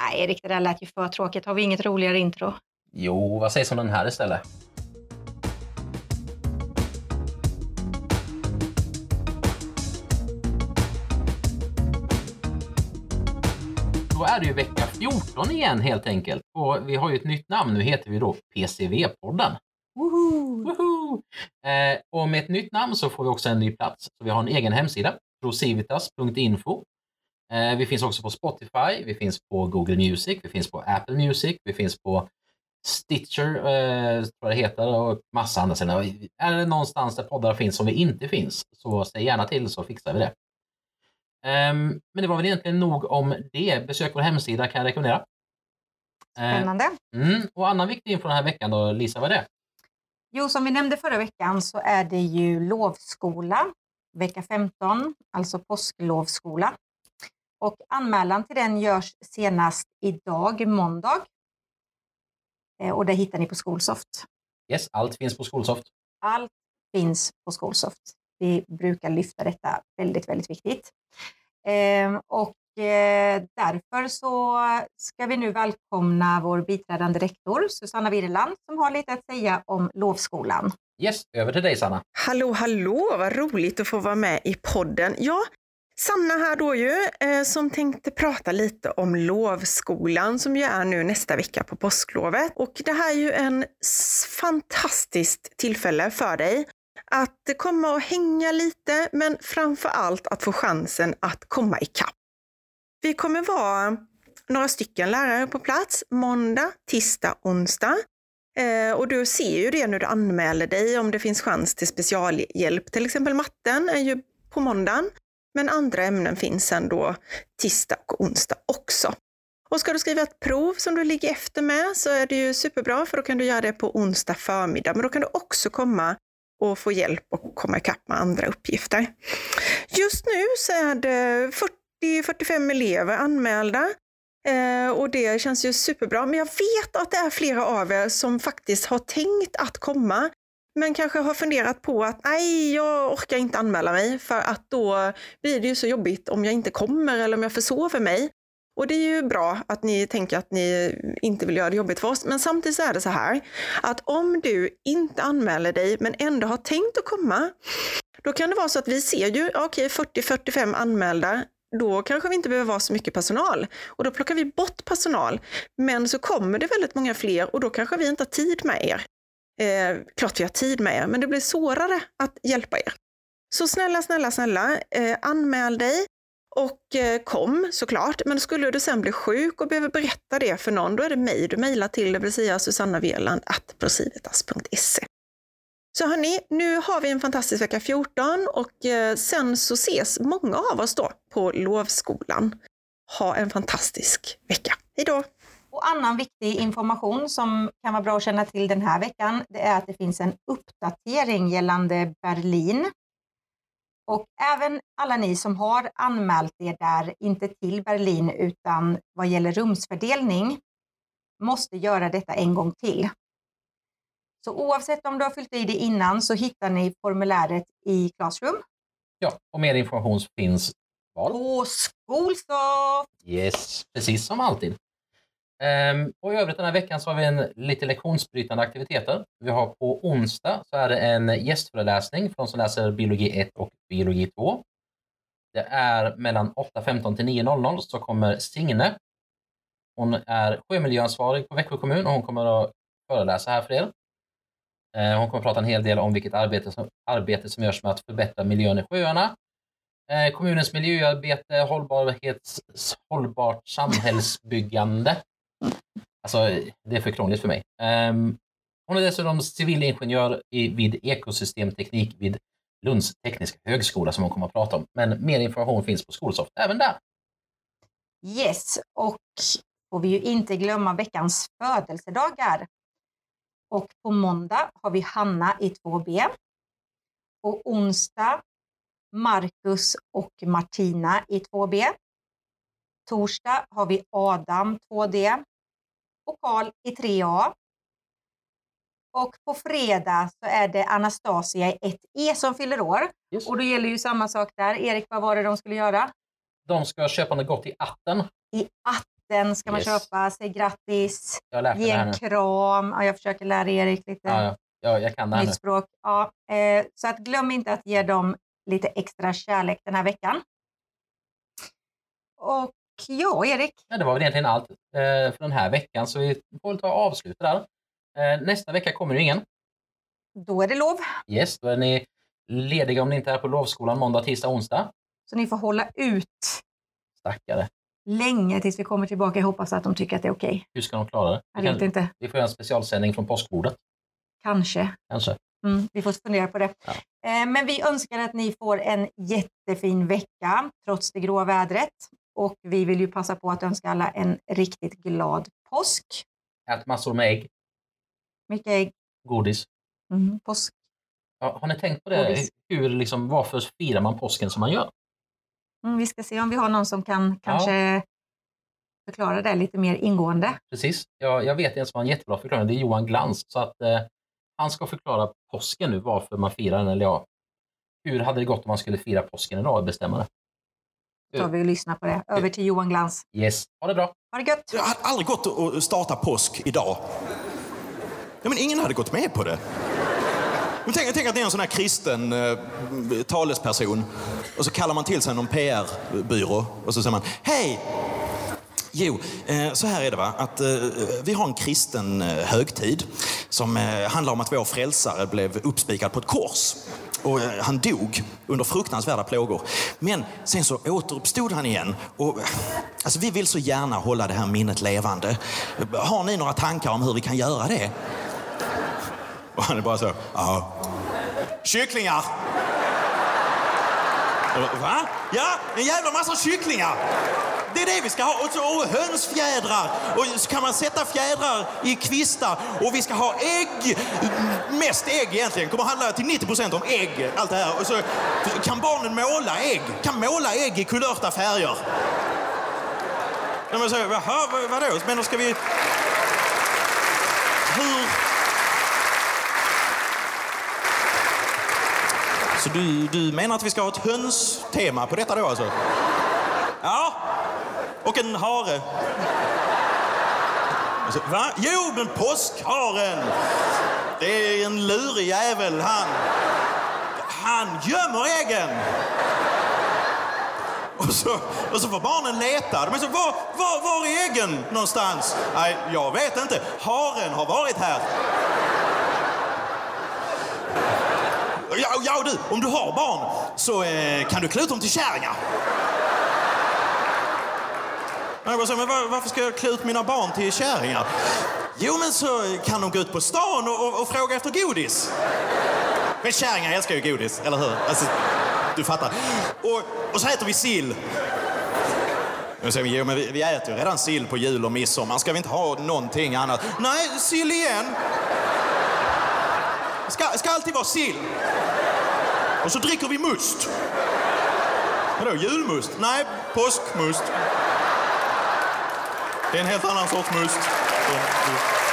Nej, Erik, det där lät ju för tråkigt. Har vi inget roligare intro? Jo, vad sägs om den här istället? Då är det ju vecka 14 igen helt enkelt. Och vi har ju ett nytt namn. Nu heter vi då PCV-podden. Woho! Och med ett nytt namn så får vi också en ny plats. Så vi har en egen hemsida, procivitas.info. Vi finns också på Spotify, vi finns på Google Music, vi finns på Apple Music, vi finns på Stitcher, vad det heter, och massa andra ställen. Är det någonstans där poddar finns som vi inte finns, så säg gärna till så fixar vi det. Men det var väl egentligen nog om det. Besök vår hemsida kan jag rekommendera. Spännande. Och annan viktig info den här veckan då, Lisa, vad är det? Jo, som vi nämnde förra veckan så är det ju lovskola, vecka 15, alltså påsklovskola. Och anmälan till den görs senast idag, måndag. Och det hittar ni på Skolsoft. Yes, allt finns på Skolsoft. Allt finns på Skolsoft. Vi brukar lyfta detta väldigt, väldigt viktigt. Därför så ska vi nu välkomna vår biträdande rektor Susanna Virland som har lite att säga om lovskolan. Yes, över till dig Sanna. Hallå, vad roligt att få vara med i podden. Ja, Sanna här då ju, som tänkte prata lite om lovskolan som ju är nu nästa vecka på påsklovet. Och det här är ju en fantastiskt tillfälle för dig att komma och hänga lite, men framför allt att få chansen att komma ikapp. Vi kommer vara några stycken lärare på plats, måndag, tisdag, onsdag. Och du ser ju det när du anmäler dig om det finns chans till specialhjälp. Till exempel matten är ju på måndagen, men andra ämnen finns sen då tisdag och onsdag också. Och ska du skriva ett prov som du ligger efter med så är det ju superbra, för då kan du göra det på onsdag förmiddag. Men då kan du också komma och få hjälp och komma ikapp med andra uppgifter. Just nu så är det 40-45 elever anmälda. Och det känns ju superbra. Men jag vet att det är flera av er som faktiskt har tänkt att komma. Men kanske har funderat på att nej, jag orkar inte anmäla mig. För att då blir det ju så jobbigt om jag inte kommer eller om jag försover mig. Och det är ju bra att ni tänker att ni inte vill göra det jobbigt för oss. Men samtidigt så är det så här att om du inte anmäler dig men ändå har tänkt att komma. Då kan det vara så att vi ser ju 40-45 anmälda. Då kanske vi inte behöver vara så mycket personal. Och då plockar vi bort personal. Men så kommer det väldigt många fler och då kanske vi inte har tid med er. Klart vi har tid med er, men det blir svårare att hjälpa er. Så snälla, anmäl dig och kom såklart. Men skulle du sen bli sjuk och behöver berätta det för någon, då är det mig du mejlar till, det vill säga susannavirland@procivitas.se. Så hörni, nu har vi en fantastisk vecka 14 och sen så ses många av oss då på lovskolan. Ha en fantastisk vecka. Hej då! Och annan viktig information som kan vara bra att känna till den här veckan, det är att det finns en uppdatering gällande Berlin. Och även alla ni som har anmält er där, inte till Berlin utan vad gäller rumsfördelning, måste göra detta en gång till. Så oavsett om du har fyllt i det innan så hittar ni formuläret i Classroom. Ja, och mer information finns var? På Skolsoft! Yes, precis som alltid. Och i övrigt den här veckan så har vi lite lektionsbrytande aktiviteter. Vi har på onsdag så är det en gästföreläsning för de som läser biologi 1 och biologi 2. Det är mellan 8.15 till 9.00 så kommer Signe. Hon är sjömiljöansvarig på Växjö kommun och hon kommer att föreläsa här för er. Hon kommer att prata en hel del om vilket arbete som görs med att förbättra miljön i sjöarna. Kommunens miljöarbete, hållbart samhällsbyggande. Alltså, det är för krångligt för mig. Hon är dessutom civilingenjör vid ekosystemteknik vid Lunds tekniska högskola som hon kommer att prata om. Men mer information finns på Skolsoft även där. Yes, och får vi ju inte glömma veckans födelsedagar. Och på måndag har vi Hanna i 2B. Och onsdag Marcus och Martina i 2B. Torsdag har vi Adam 2D och Karl i 3A. Och på fredag så är det Anastasia i 1E som fyller år. Yes. Och då gäller ju samma sak där. Erik, vad var det de skulle göra? De ska köpa något gott i atten. I liten ska man Yes. köpa, säg grattis, Jag har lärt mig ge det här en nu. kram. Ja, jag försöker lära Erik lite Ja, jag kan det här nu. nytt språk. Ja, så att glöm inte att ge dem lite extra kärlek den här veckan. Och ja, Erik. Ja, det var väl egentligen allt för den här veckan, så vi får väl ta och avsluta där. Nästa vecka kommer ju ingen. Då är det lov. Yes, då är ni lediga om ni inte är på lovskolan måndag, tisdag, onsdag. Så ni får hålla ut Stackare. länge tills vi kommer tillbaka. Jag hoppas att de tycker att det är okej. Hur ska de klara det? Jag vet inte. Vi får göra en specialsändning från påskbordet. Kanske. Kanske. Vi får fundera på det. Ja. Men vi önskar att ni får en jättefin vecka trots det gråa vädret. Och vi vill ju passa på att önska alla en riktigt glad påsk. Ät massor med ägg, Mycket ägg. godis. Påsk. Ja, har ni tänkt på det? Godis. Varför firar man påsken som man gör? Vi ska se om vi har någon som kan kanske förklara det lite mer ingående. Precis. Jag vet en som har en jättebra förklaring. Det är Johan Glans. Så att han ska förklara påsken nu, varför man firar den. Eller ja, hur hade det gått om man skulle fira påsken idag och bestämma det? Då tar vi och lyssnar på det. Över till Johan Glans. Yes, ha det bra. Ha det gött! Det hade aldrig gått att starta påsk idag. Ja, men ingen hade gått med på det. Men tänk att ni är en sån här kristen talesperson och så kallar man till sig någon PR-byrå och så säger man: hej! Jo, så här är det va, att vi har en kristen högtid som handlar om att vår frälsare blev uppspikad på ett kors. Och han dog under fruktansvärda plågor. Men sen så återuppstod han igen. Och alltså, vi vill så gärna hålla det här minnet levande. Har ni några tankar om hur vi kan göra det? Och han är bara så: ja. Kycklingar! Va? Ja, en jävla massa kycklingar! Det är det vi ska ha. Och hönsfjädrar. Och så kan man sätta fjädrar i kvistar. Och vi ska ha ägg. Mest ägg egentligen. Kommer handla till 90% om ägg. Allt det här. Och så kan barnen måla ägg. Kan måla ägg i kulörta färger. Ja, men så, vadå? Men då ska vi... Hur... Så du menar att vi ska ha ett hönstema på detta då alltså? Ja. Och en hare. Alltså, va? Jo, men påskharen. Det är en lurig jävel, han gömmer äggen. Och så får barnen leta. Men så, var är äggen någonstans? Nej, jag vet inte. Haren har varit här. Ja, du, om du har barn så kan du klä ut dem till kärringar. Jag bara så, men varför ska jag klä ut mina barn till kärringar? Jo, men så kan de gå ut på stan och fråga efter godis. Men kärringar älskar ju godis, eller hur? Alltså, du fattar. Och så äter vi sill. Jag säger, jo, men vi äter ju redan sill på jul och midsommar. Ska vi inte ha någonting annat? Nej, sill igen. Ska alltid vara sill. Och så dricker vi must. Vadå, julmust? Nej, påskmust. Det är en helt annan sorts must.